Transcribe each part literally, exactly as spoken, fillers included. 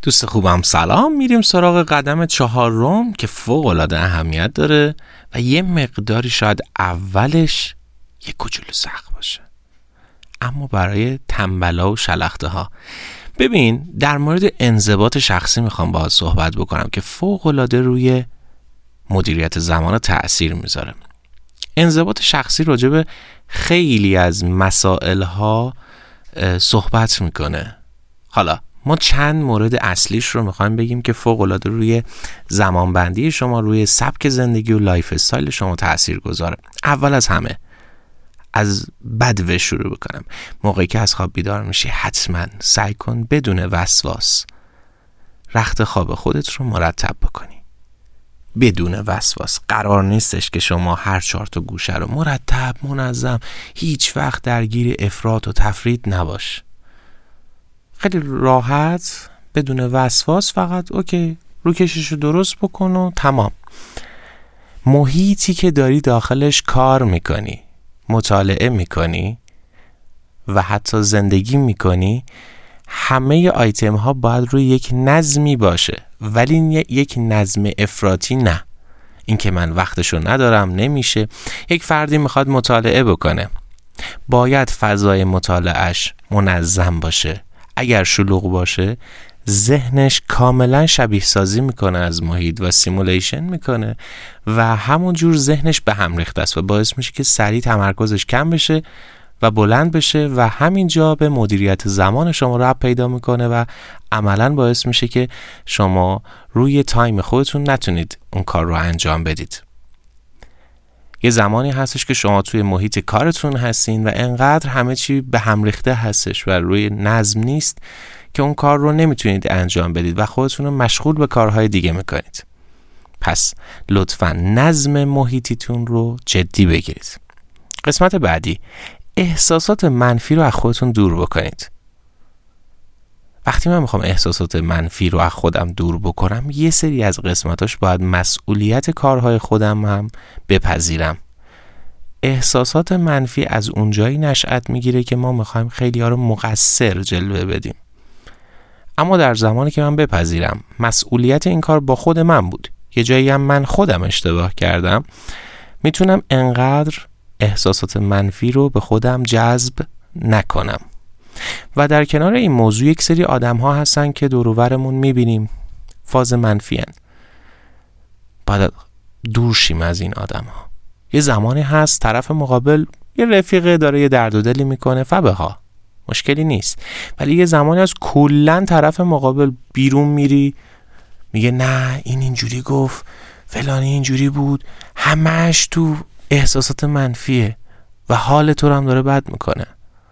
دوست خوبم سلام. میریم سراغ قدم چهارم که فوق العاده اهمیت داره و یه مقداری شاید اولش یه کوچولو سخت باشه، اما برای تنبلا و شلخته ها. ببین، در مورد انضباط شخصی میخوام باهات صحبت بکنم که فوق العاده روی مدیریت زمان تأثیر میذاره. انضباط شخصی راجع به خیلی از مسائل ها صحبت میکنه. حالا ما چند مورد اصلیش رو میخوایم بگیم که فوق العاده روی زمانبندی شما، روی سبک زندگی و لایف استایل شما تأثیر گذاره. اول از همه از بدو شروع بکنم. موقعی که از خواب بیدار میشی حتما سعی کن بدون وسواس رخت خواب خودت رو مرتب بکنی. بدون وسواس. قرار نیستش که شما هر چهار تا گوشه رو مرتب، منظم، هیچ وقت درگیر افراط و تفرید نباش. خیلی راحت بدون وسواس فقط اوکی روکشش رو درست بکن و تمام. محیطی که داری داخلش کار میکنی، مطالعه میکنی و حتی زندگی میکنی، همه آیتم ها باید روی یک نظمی باشه، ولی یک نظم افراطی نه. این که من وقتشو ندارم نمیشه. یک فردی میخواد مطالعه بکنه، باید فضای مطالعهش منظم باشه. اگر شلوغ باشه ذهنش کاملا شبیه سازی میکنه از محیط و سیمولیشن میکنه و همون جور ذهنش به هم ریخته است و باعث میشه که سریع تمرکزش کم بشه و بلند بشه و همینجا به مدیریت زمان شما ربط پیدا میکنه و عملا باعث میشه که شما روی تایم خودتون نتونید اون کار رو انجام بدید. یه زمانی هستش که شما توی محیط کارتون هستین و انقدر همه چی به هم ریخته هستش و روی نظم نیست که اون کار رو نمیتونید انجام بدید و خودتون رو مشغول به کارهای دیگه میکنید. پس لطفاً نظم محیطیتون رو جدی بگیرید. قسمت بعدی، احساسات منفی رو از خودتون دور بکنید. وقتی من میخوام احساسات منفی رو از خودم دور بکنم، یه سری از قسمتاش باید مسئولیت کارهای خودم هم بپذیرم. احساسات منفی از اونجایی نشأت میگیره که ما میخوایم خیلی ها رو مقصر جلوه بدیم. اما در زمانی که من بپذیرم مسئولیت این کار با خود من بود، یه جایی هم من خودم اشتباه کردم، میتونم انقدر احساسات منفی رو به خودم جذب نکنم. و در کنار این موضوع یک سری آدم ها هستن که دور و برمون میبینیم فاز منفی هن. باید دور شیم از این آدم ها. یه زمانی هست طرف مقابل یه رفیقه داره یه درد و دلی میکنه، فبه ها مشکلی نیست، ولی یه زمانی از کلن طرف مقابل بیرون میری میگه نه این اینجوری گفت، فلانی اینجوری بود، همش تو احساسات منفیه و حال تو رو هم داره بد میکنه.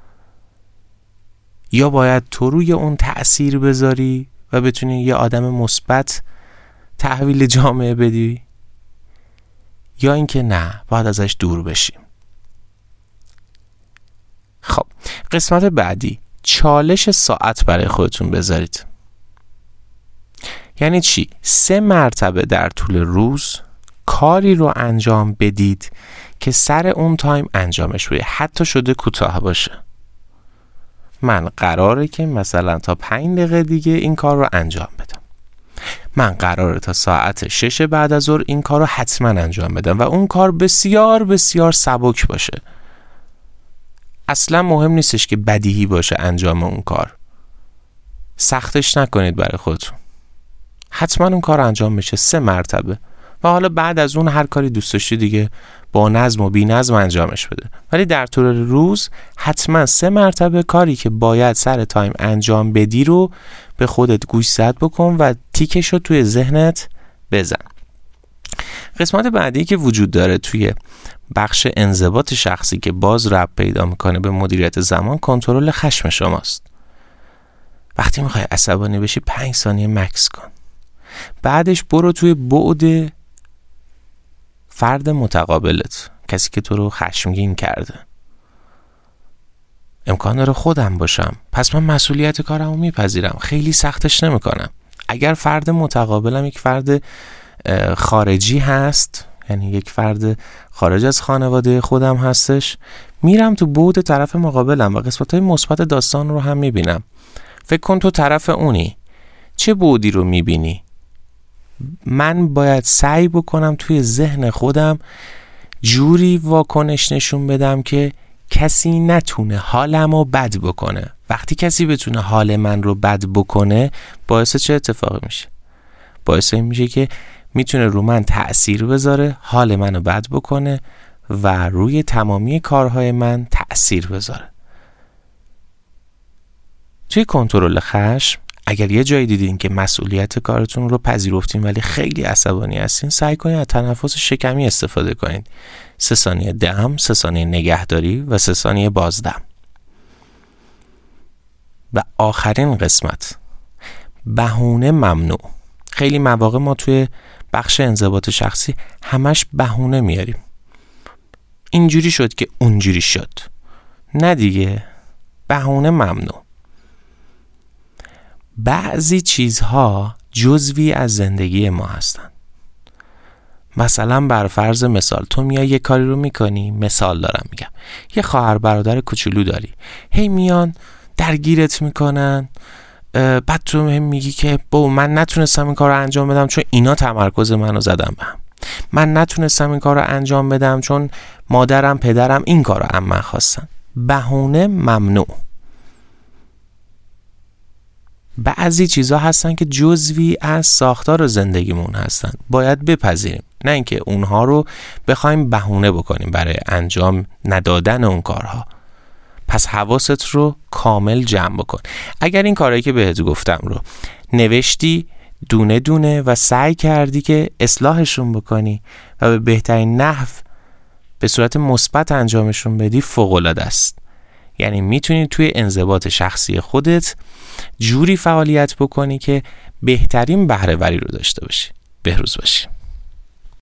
یا باید تو روی اون تأثیر بذاری و بتونی یه آدم مثبت تحویل جامعه بدی، یا اینکه نه باید ازش دور بشیم. خب قسمت بعدی، چالش ساعت برای خودتون بذارید. یعنی چی؟ سه مرتبه در طول روز کاری رو انجام بدید که سر اون تایم انجامش بشه، حتی شده کوتاه باشه. من قراره که مثلا تا پنج دقیقه دیگه این کار رو انجام بدم. من قراره تا ساعت شش بعد از ظهر این کار رو حتما انجام بدم و اون کار بسیار بسیار سبک باشه. اصلا مهم نیستش که بدیهی باشه انجام اون کار. سختش نکنید برای خودتون. حتما اون کار انجام بشه سه مرتبه و حالا بعد از اون هر کاری دوست داشتی دیگه با نظم و بی نظم انجامش بده. ولی در طول روز حتما سه مرتبه کاری که باید سر تایم انجام بدی رو به خودت گوشزد بکن و تیکش رو توی ذهنت بزن. قسمت بعدی که وجود داره توی بخش انضباط شخصی که باز ربط پیدا میکنه به مدیریت زمان، کنترل خشم شماست. وقتی میخوای عصبانی بشی پنج ثانیه مکس کن، بعدش برو توی بعد فرد متقابلت، کسی که تو رو خشمگین کرده. امکان داره خودم باشم، پس من مسئولیت کارمو میپذیرم، خیلی سختش نمیکنم. اگر فرد متقابلم یک فرد خارجی هست، یعنی یک فرد خارج از خانواده خودم هستش، میرم تو بعد طرف مقابلم و قسمت‌های مثبت داستان رو هم میبینم. فکر کن تو طرف اونی، چه بعدی رو میبینی؟ من باید سعی بکنم توی ذهن خودم جوری واکنش نشون بدم که کسی نتونه حالمو بد بکنه. وقتی کسی بتونه حال من رو بد بکنه باعث چه اتفاقی میشه؟ باعث این میشه که میتونه رو من تأثیر بذاره، حال منو بد بکنه و روی تمامی کارهای من تأثیر بذاره. توی کنترل خشم اگر یه جایی دیدین که مسئولیت کارتون رو پذیرفتین ولی خیلی عصبانی هستین، سعی کنید از تنفس شکمی استفاده کنید. سه ثانیه دم، سه ثانیه نگهداری و سه ثانیه بازدم. و آخرین قسمت، بهونه ممنوع. خیلی مواقع ما توی بخش انضباط شخصی همش بهونه میاریم. اینجوری شد که اونجوری شد. نه دیگه، بهونه ممنوع. بعضی چیزها جزوی از زندگی ما هستن. مثلا بر فرض مثال تو میای یه کاری رو میکنی، مثال دارم میگم، یه خواهر برادر کوچولو داری، هی میان درگیرت میکنن، بعد تو هم میگی که بابا من نتونستم این کار رو انجام بدم چون اینا تمرکز منو زدن به هم، من نتونستم این کار رو انجام بدم چون مادرم پدرم این کار رو از من خواستن. بهونه ممنوع. بعضی چیزها هستن که جزوی از ساختار زندگیمون هستن، باید بپذیریم، نه اینکه اونها رو بخوایم بهونه بکنیم برای انجام ندادن اون کارها. پس حواست رو کامل جمع بکن. اگر این کارهایی که بهت گفتم رو نوشتی دونه دونه و سعی کردی که اصلاحشون بکنی و به بهترین نحو به صورت مثبت انجامشون بدی، فوق‌العاده است. یعنی میتونی توی انضباط شخصی خودت جوری فعالیت بکنی که بهترین بهره وری رو داشته باشی. بهروز باشی.